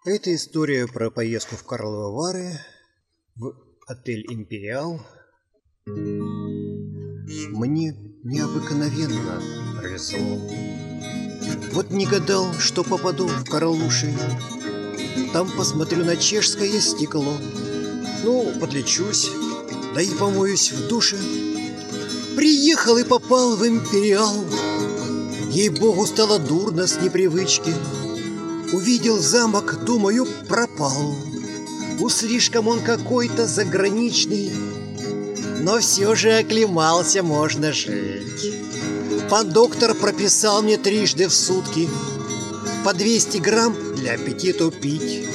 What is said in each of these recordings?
Это история про поездку в Карловы Вары, в отель «Империал». Мне необыкновенно повезло. Вот не гадал, что попаду в Карлуши. Там посмотрю на чешское стекло. Ну, подлечусь, да и помоюсь в душе. Приехал и попал в «Империал». Ей-богу, стало дурно с непривычки. Увидел замок, думаю, пропал. Слишком он какой-то заграничный. Но все же оклемался, можно жить. Пан доктор прописал мне трижды в сутки по 200 грамм для аппетиту пить.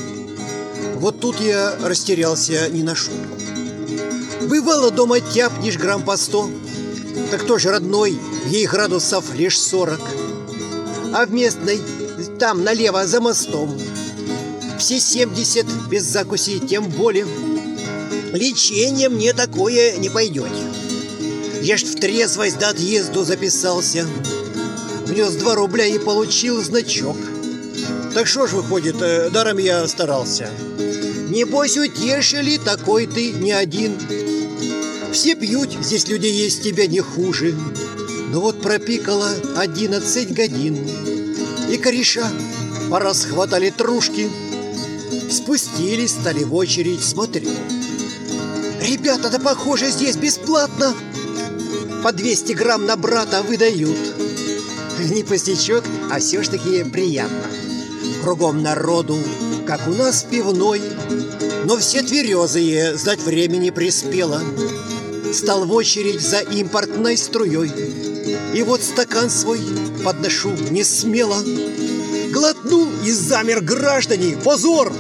Вот тут я растерялся не на шутку. Бывало, дома тяпнешь грамм по 100. Так тоже родной, ей градусов лишь 40. А в местной, там налево за мостом, все 70 без закуси, тем более. Лечение мне такое не пойдет. Я ж в трезвость до отъезду записался. Внес 2 рубля и получил значок. Так что ж выходит, даром я старался. Небось утешили, такой ты не один. Все пьют, здесь люди есть тебя не хуже. Но вот пропикало 11 годин. И кореша порасхватали трушки. Спустились, стали в очередь, смотрю. Ребята, да похоже, здесь бесплатно. По 200 грамм на брата выдают. Не пустячок, а все ж таки приятно. Кругом народу, как у нас в пивной. Но все тверезые, сдать времени приспело. Стал в очередь за импортной струей. И вот стакан свой подношу не смело. Глотнул и замер, граждане, позор!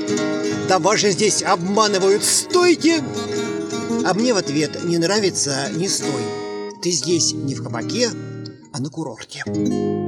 Да вас же здесь обманывают, стойте! А мне в ответ: не нравится, не стой. Ты здесь не в кабаке, а на курорте.